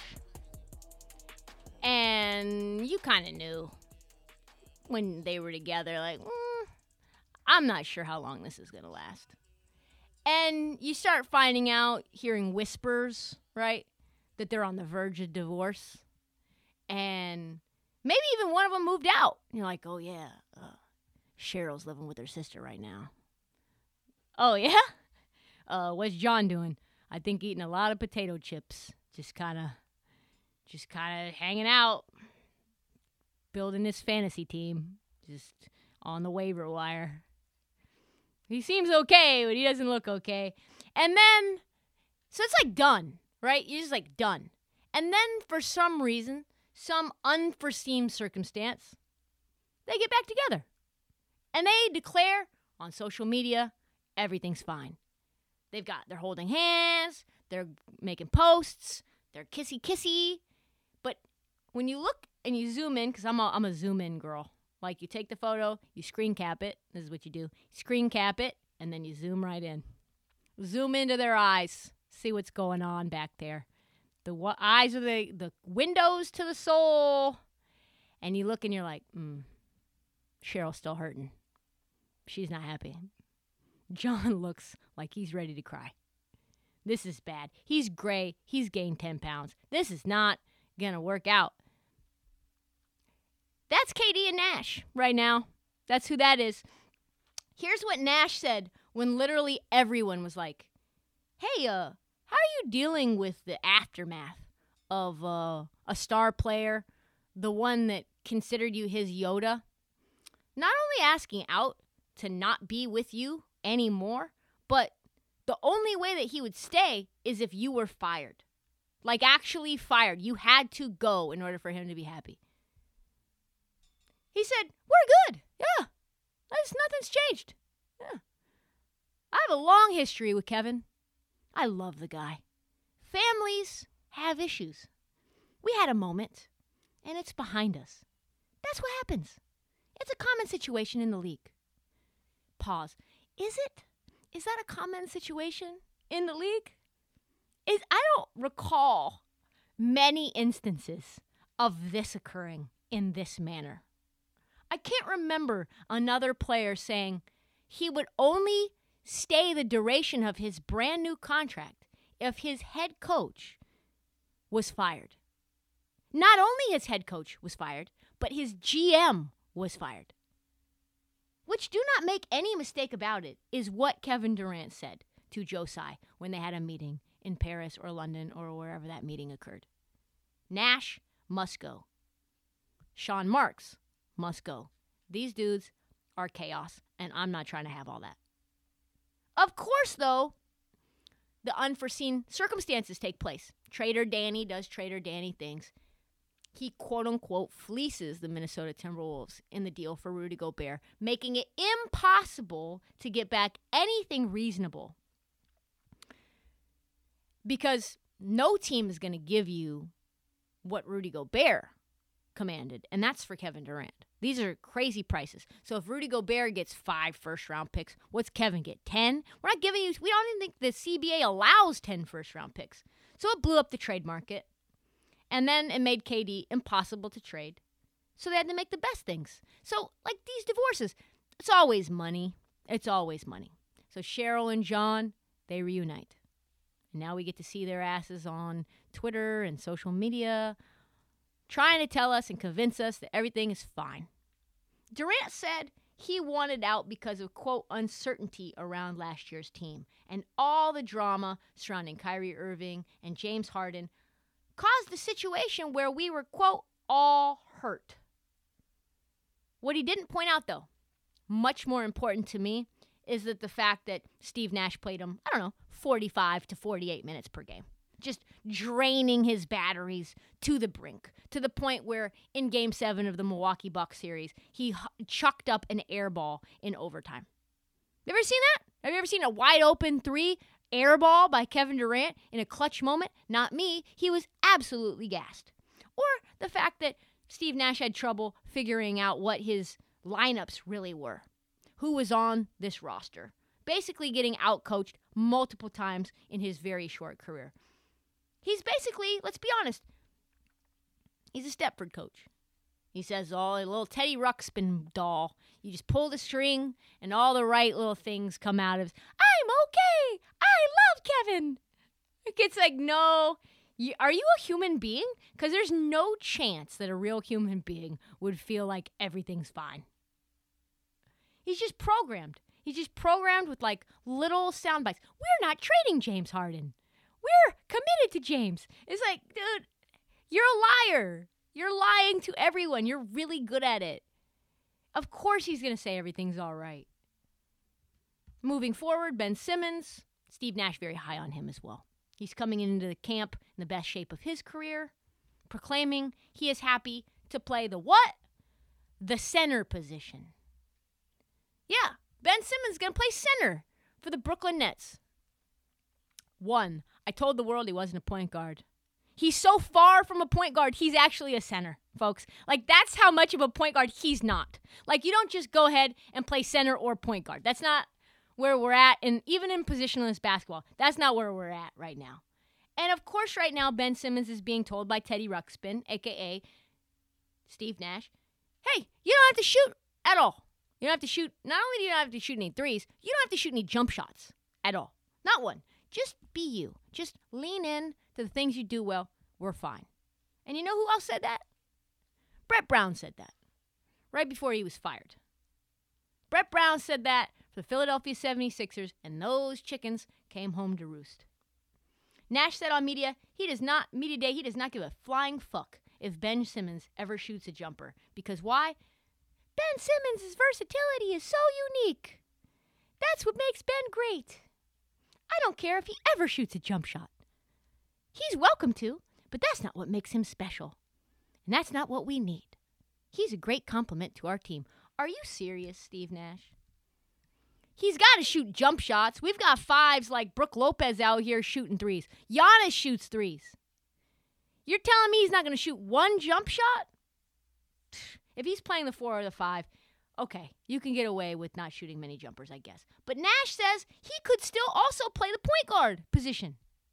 and you kind of knew when they were together, like, mm, I'm not sure how long this is going to last. And you start finding out, hearing whispers, right, that they're on the verge of divorce. And maybe even one of them moved out. And you're like, oh, yeah, uh, Cheryl's living with her sister right now. Oh, yeah? Uh, what's John doing? I think eating a lot of potato chips. Just kind of, just kind of hanging out. Building his fantasy team, just on the waiver wire. He seems okay, but he doesn't look okay. And then, so it's like done, right? You're just like done. And then for some reason, some unforeseen circumstance, they get back together. And they declare on social media, everything's fine. They've got, they're holding hands, they're making posts, they're kissy-kissy. But when you look and you zoom in, because I'm a, I'm a zoom in girl. Like, you take the photo, you screen cap it. This is what you do. You screen cap it, and then you zoom right in. Zoom into their eyes. See what's going on back there. The wa- eyes are the, the windows to the soul. And you look and you're like, mm, Cheryl's still hurting. She's not happy. John looks like he's ready to cry. This is bad. He's gray. He's gained ten pounds. This is not going to work out. That's K D and Nash right now. That's who that is. Here's what Nash said when literally everyone was like, hey, uh, how are you dealing with the aftermath of uh, a star player, the one that considered you his Yoda, not only asking out to not be with you anymore, but the only way that he would stay is if you were fired. Like actually fired. You had to go in order for him to be happy. He said, we're good. Yeah. There's, nothing's changed. Yeah. I have a long history with Kevin. I love the guy. Families have issues. We had a moment, and it's behind us. That's what happens. It's a common situation in the league. Pause. Is it? Is that a common situation in the league? Is I don't recall many instances of this occurring in this manner. I can't remember another player saying he would only stay the duration of his brand new contract if his head coach was fired. Not only his head coach was fired, but his G M was fired. Which, do not make any mistake about it, is what Kevin Durant said to Joe Tsai when they had a meeting in Paris or London or wherever that meeting occurred. Nash must go. Sean Marks must go. These dudes are chaos, and I'm not trying to have all that. Of course, though, the unforeseen circumstances take place. Trader Danny does Trader Danny things. He, quote-unquote, fleeces the Minnesota Timberwolves in the deal for Rudy Gobert, making it impossible to get back anything reasonable. Because no team is going to give you what Rudy Gobert commanded, and that's for Kevin Durant. These are crazy prices. So if Rudy Gobert gets five first-round picks, what's Kevin get? ten? We're not giving you, we don't even think the C B A allows ten first-round picks. So it blew up the trade market. And then it made K D impossible to trade. So they had to make the best things. So, like these divorces, it's always money. It's always money. So Cheryl and John, they reunite. And now we get to see their asses on Twitter and social media, trying to tell us and convince us that everything is fine. Durant said he wanted out because of, quote, uncertainty around last year's team and all the drama surrounding Kyrie Irving and James Harden caused the situation where we were, quote, all hurt. What he didn't point out, though, much more important to me, is that the fact that Steve Nash played him, I don't know, forty-five to forty-eight minutes per game. Just draining his batteries to the brink, to the point where in Game seven of the Milwaukee Bucks series, he h- chucked up an air ball in overtime. You ever seen that? Have you ever seen a wide open three air ball by Kevin Durant in a clutch moment? Not me. He was absolutely gassed. Or the fact that Steve Nash had trouble figuring out what his lineups really were. Who was on this roster. Basically getting outcoached multiple times in his very short career. He's basically, let's be honest, he's a Stepford coach. He says, oh, a little Teddy Ruxpin doll. You just pull the string and all the right little things come out of it. I'm okay. I love Kevin. It's like, no. You, are you a human being? Because there's no chance that a real human being would feel like everything's fine. He's just programmed. He's just programmed with like little sound bites. We're not trading James Harden. We're committed to James. It's like, dude, you're a liar. You're lying to everyone. You're really good at it. Of course he's going to say everything's all right. Moving forward, Ben Simmons, Steve Nash very high on him as well. He's coming into the camp in the best shape of his career, proclaiming he is happy to play the what? The center position. Yeah, Ben Simmons is going to play center for the Brooklyn Nets. One, I told the world he wasn't a point guard. He's so far from a point guard, he's actually a center, folks. Like, that's how much of a point guard he's not. Like, you don't just go ahead and play center or point guard. That's not where we're at, and even in positionless basketball, that's not where we're at right now. And of course, right now, Ben Simmons is being told by Teddy Ruxpin, a k a. Steve Nash, hey, you don't have to shoot at all. You don't have to shoot, not only do you not have to shoot any threes, you don't have to shoot any jump shots at all. Not one. Just be you. Just lean in to the things you do well. We're fine. And you know who else said that? Brett Brown said that right before he was fired. Brett Brown said that for the Philadelphia seventy-sixers, and those chickens came home to roost. Nash said on media, he does not, media day, he does not give a flying fuck if Ben Simmons ever shoots a jumper. Because why? Ben Simmons' versatility is so unique. That's what makes Ben great. I don't care if he ever shoots a jump shot. He's welcome to, but that's not what makes him special. And that's not what we need. He's a great compliment to our team. Are you serious, Steve Nash? He's got to shoot jump shots. We've got fives like Brook Lopez out here shooting threes. Giannis shoots threes. You're telling me he's not going to shoot one jump shot? If he's playing the four or the five, okay, you can get away with not shooting many jumpers, I guess. But Nash says he could still also play the point guard position.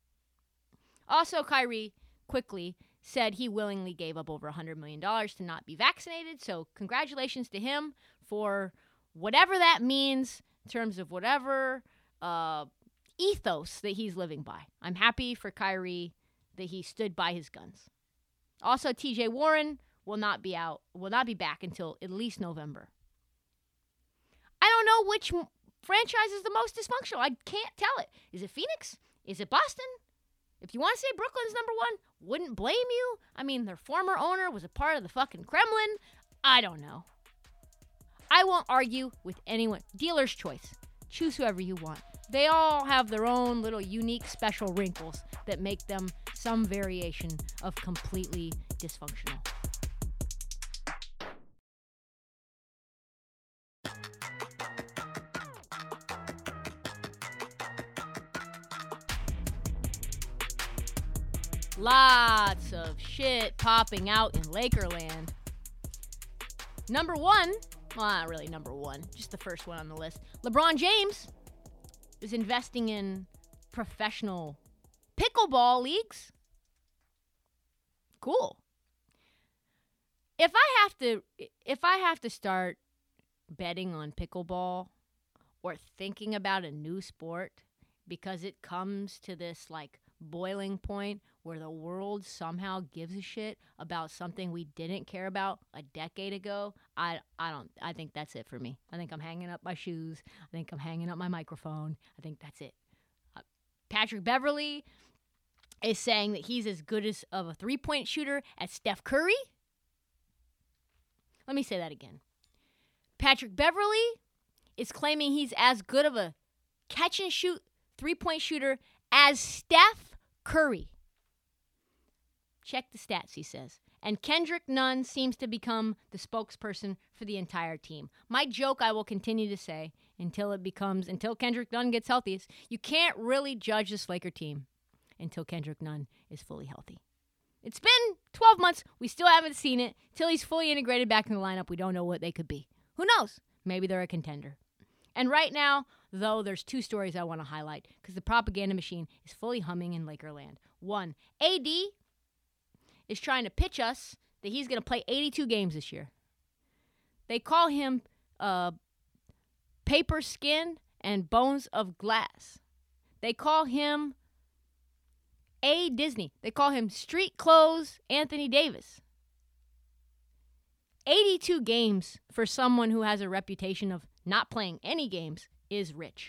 Also, Kyrie quickly said he willingly gave up over one hundred million dollars to not be vaccinated, so congratulations to him for whatever that means in terms of whatever uh, ethos that he's living by. I'm happy for Kyrie that he stood by his guns. Also, T J Warren will not be out, will not be back until at least November. I don't know which m- franchise is the most dysfunctional. I can't tell it. Is it Phoenix? Is it Boston? If you want to say Brooklyn's number one, wouldn't blame you. I mean, their former owner was a part of the fucking Kremlin. I don't know. I won't argue with anyone. Dealer's choice. Choose whoever you want. They all have their own little unique special wrinkles that make them some variation of completely dysfunctional. Lots of shit popping out in Lakerland. Number one, well, not really number one, just the first one on the list. LeBron James is investing in professional pickleball leagues. Cool. If I have to, if I have to start betting on pickleball or thinking about a new sport because it comes to this like boiling point where the world somehow gives a shit about something we didn't care about a decade ago, I I don't I think that's it for me. I think I'm hanging up my shoes. I think I'm hanging up my microphone. I think that's it. Uh, Patrick Beverley is saying that he's as good as of a three-point shooter as Steph Curry. Let me say that again. Patrick Beverley is claiming he's as good of a catch-and-shoot three-point shooter as Steph Curry. Check the stats, he says. And Kendrick Nunn seems to become the spokesperson for the entire team. My joke I will continue to say until it becomes, until Kendrick Nunn gets healthy, is you can't really judge this Laker team until Kendrick Nunn is fully healthy. It's been twelve months. We still haven't seen it. Till he's fully integrated back in the lineup, we don't know what they could be. Who knows? Maybe they're a contender. And right now, though, there's two stories I want to highlight because the propaganda machine is fully humming in Lakerland. One, A D is trying to pitch us that he's going to play eighty-two games this year. They call him uh, paper skin and bones of glass. They call him A. Disney. They call him street clothes Anthony Davis. eighty-two games for someone who has a reputation of not playing any games is rich.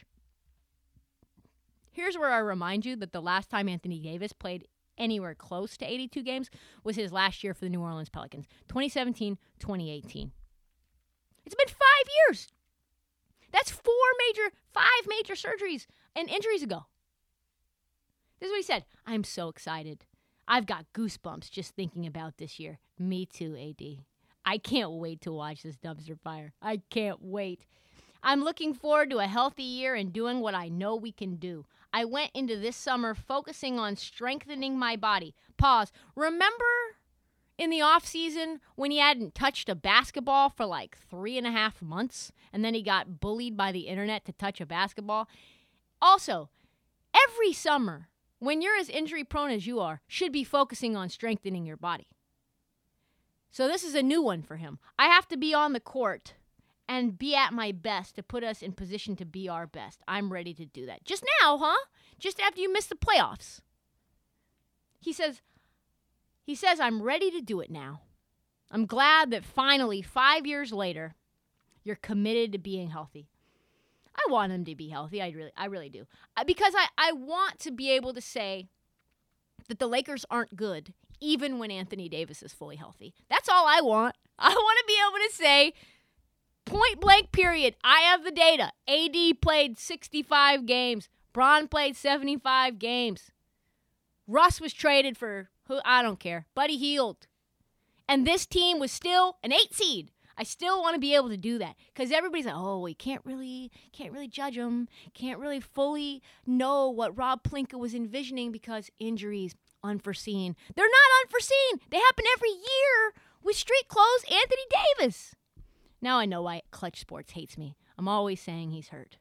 Here's where I remind you that the last time Anthony Davis played anywhere close to eighty-two games was his last year for the New Orleans Pelicans, twenty seventeen twenty eighteen. It's been five years. That's four major, five major surgeries and injuries ago. This is what he said. I'm so excited. I've got goosebumps just thinking about this year. Me too, A D. I can't wait to watch this dumpster fire. I can't wait. I'm looking forward to a healthy year and doing what I know we can do. I went into this summer focusing on strengthening my body. Pause. Remember in the offseason when he hadn't touched a basketball for like three and a half months, and then he got bullied by the internet to touch a basketball. Also, every summer, when you're as injury-prone as you are, should be focusing on strengthening your body. So this is a new one for him. I have to be on the court and be at my best to put us in position to be our best. I'm ready to do that. Just now, huh? Just after you missed the playoffs. He says, he says, I'm ready to do it now. I'm glad that finally, five years later, you're committed to being healthy. I want him to be healthy. I really, I really do. Because I, I want to be able to say that the Lakers aren't good, even when Anthony Davis is fully healthy. That's all I want. I want to be able to say, point blank period, I have the data. A D played sixty-five games. Bron played seventy-five games. Russ was traded for, who I don't care, Buddy Hield. And this team was still an eight seed. I still want to be able to do that because everybody's like, oh, we can't really, can't really judge them, can't really fully know what Rob Pelinka was envisioning because injuries, unforeseen. They're not unforeseen. They happen every year with street clothes Anthony Davis. Now I know why Clutch Sports hates me. I'm always saying he's hurt.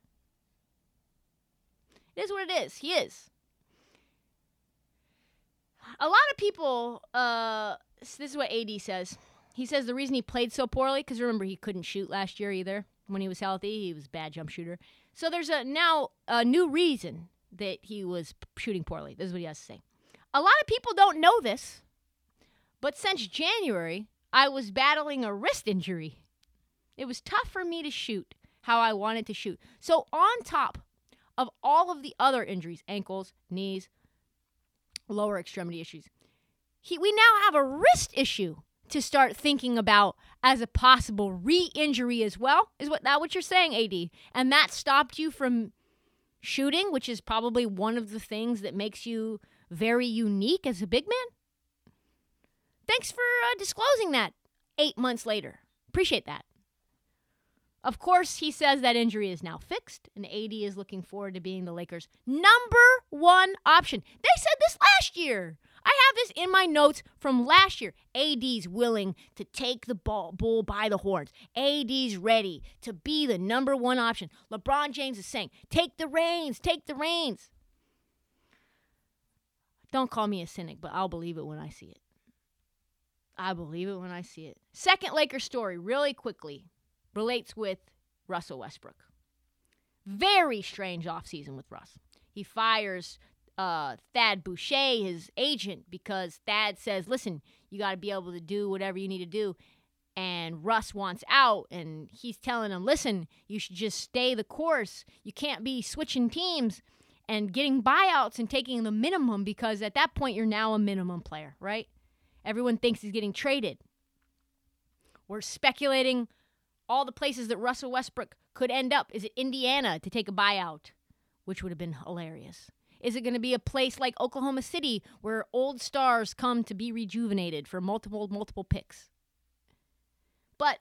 It is what it is. He is. A lot of people, uh, this is what A D says. He says the reason he played so poorly, because remember, he couldn't shoot last year either. When he was healthy, he was a bad jump shooter. So there's a now a new reason that he was shooting poorly. This is what he has to say. A lot of people don't know this, but since January, I was battling a wrist injury. It was tough for me to shoot how I wanted to shoot. So on top of all of the other injuries, ankles, knees, lower extremity issues, he, we now have a wrist issue to start thinking about as a possible re-injury as well. Is what that what you're saying, A D? And that stopped you from shooting, which is probably one of the things that makes you very unique as a big man? Thanks for uh, disclosing that eight months later. Appreciate that. Of course, he says that injury is now fixed, and A D is looking forward to being the Lakers' number one option. They said this last year. I have this in my notes from last year. A D's willing to take the ball, bull by the horns. A D's ready to be the number one option. LeBron James is saying, take the reins, take the reins. Don't call me a cynic, but I'll believe it when I see it. I believe it when I see it. Second Lakers story, really quickly, relates with Russell Westbrook. Very strange offseason with Russ. He fires uh, Thad Boucher, his agent, because Thad says, listen, you got to be able to do whatever you need to do. And Russ wants out, and he's telling him, listen, you should just stay the course. You can't be switching teams and getting buyouts and taking the minimum because at that point you're now a minimum player, right? Everyone thinks he's getting traded. We're speculating all the places that Russell Westbrook could end up. Is it Indiana to take a buyout, which would have been hilarious? Is it going to be a place like Oklahoma City where old stars come to be rejuvenated for multiple, multiple picks? But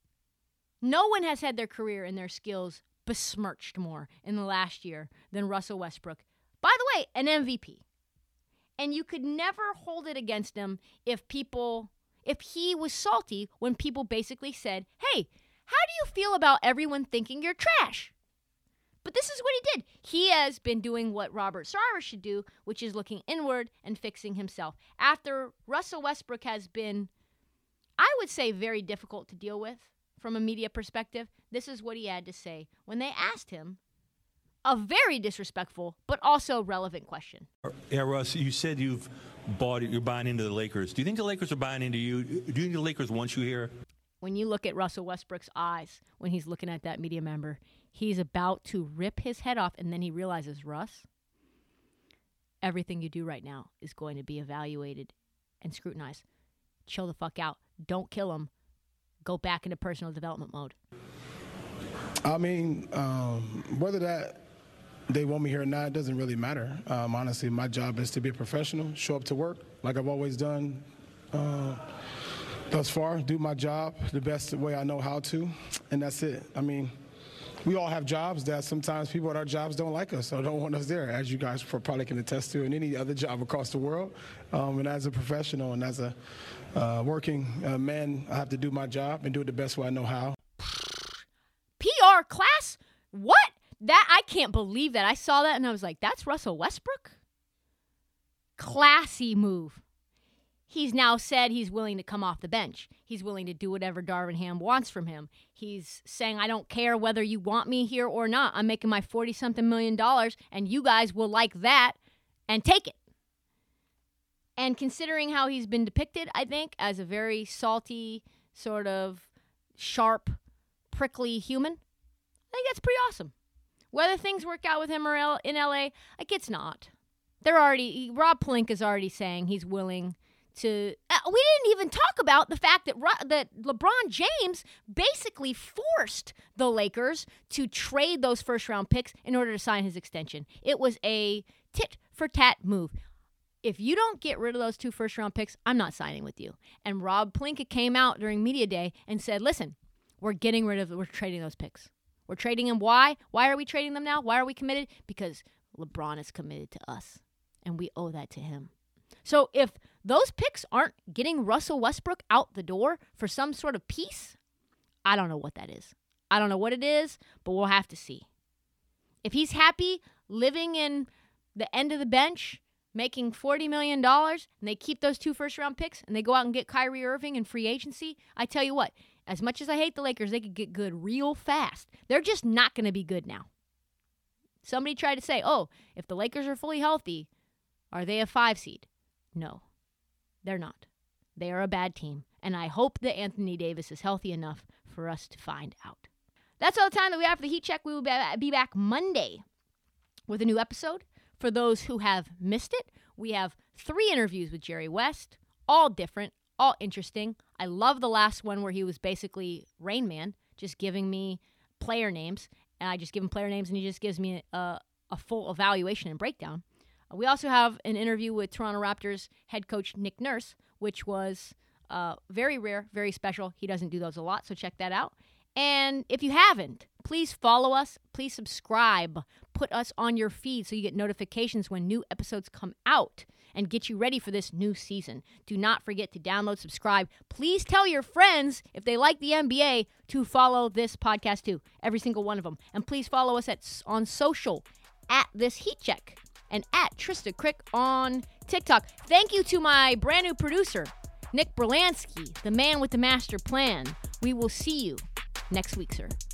no one has had their career and their skills besmirched more in the last year than Russell Westbrook. By the way, an M V P. And you could never hold it against him if people, if he was salty when people basically said, hey, how do you feel about everyone thinking you're trash? But this is what he did. He has been doing what Robert Sarver should do, which is looking inward and fixing himself. After Russell Westbrook has been, I would say, very difficult to deal with from a media perspective, this is what he had to say when they asked him a very disrespectful but also relevant question.
Yeah, Russ, you said you've bought, you're buying into the Lakers. Do you think the Lakers are buying into you? Do you think the Lakers want you here?
When you look at Russell Westbrook's eyes when he's looking at that media member, he's about to rip his head off, and then he realizes, Russ, everything you do right now is going to be evaluated and scrutinized. Chill the fuck out. Don't kill him. Go back into personal development mode.
I mean, um, whether that they want me here or not, it doesn't really matter. Um, honestly, my job is to be a professional, show up to work like I've always done uh, thus far, do my job the best way I know how to, and that's it. I mean, we all have jobs that sometimes people at our jobs don't like us or don't want us there, as you guys probably can attest to in any other job across the world. Um, and as a professional and as a uh, working uh, man, I have to do my job and do it the best way I know how.
P R class? What? That I can't believe that. I saw that and I was like, that's Russell Westbrook? Classy move. He's now said he's willing to come off the bench. He's willing to do whatever Darvin Ham wants from him. He's saying, I don't care whether you want me here or not. I'm making my forty-something million dollars, and you guys will like that and take it. And considering how he's been depicted, I think, as a very salty, sort of sharp, prickly human, I think that's pretty awesome. Whether things work out with him or in L A, like it's not. They're already, Rob Pelinka's already saying he's willing to, uh, we didn't even talk about the fact that Ru- that LeBron James basically forced the Lakers to trade those first-round picks in order to sign his extension. It was a tit-for-tat move. If you don't get rid of those two first-round picks, I'm not signing with you. And Rob Pelinka came out during media day and said, listen, we're getting rid of, we're trading those picks. We're trading them. Why? Why are we trading them now? Why are we committed? Because LeBron is committed to us, and we owe that to him. So if those picks aren't getting Russell Westbrook out the door for some sort of peace, I don't know what that is. I don't know what it is, but we'll have to see. If he's happy living in the end of the bench, making forty million dollars, and they keep those two first-round picks, and they go out and get Kyrie Irving in free agency, I tell you what, as much as I hate the Lakers, they could get good real fast. They're just not going to be good now. Somebody tried to say, oh, if the Lakers are fully healthy, are they a five seed? No, they're not. They are a bad team, and I hope that Anthony Davis is healthy enough for us to find out. That's all the time that we have for the Heat Check. We will be back Monday with a new episode. For those who have missed it, we have three interviews with Jerry West, all different, all interesting. I love the last one where he was basically Rain Man, just giving me player names, and I just give him player names, and he just gives me a, a full evaluation and breakdown. We also have an interview with Toronto Raptors head coach Nick Nurse, which was uh, very rare, very special. He doesn't do those a lot, so check that out. And if you haven't, please follow us. Please subscribe. Put us on your feed so you get notifications when new episodes come out and get you ready for this new season. Do not forget to download, subscribe. Please tell your friends, if they like the N B A, to follow this podcast too, every single one of them. And please follow us at on social at This Heat Check and at Trista Crick on TikTok. Thank you to my brand new producer, Nick Berlansky, the man with the master plan. We will see you next week, sir.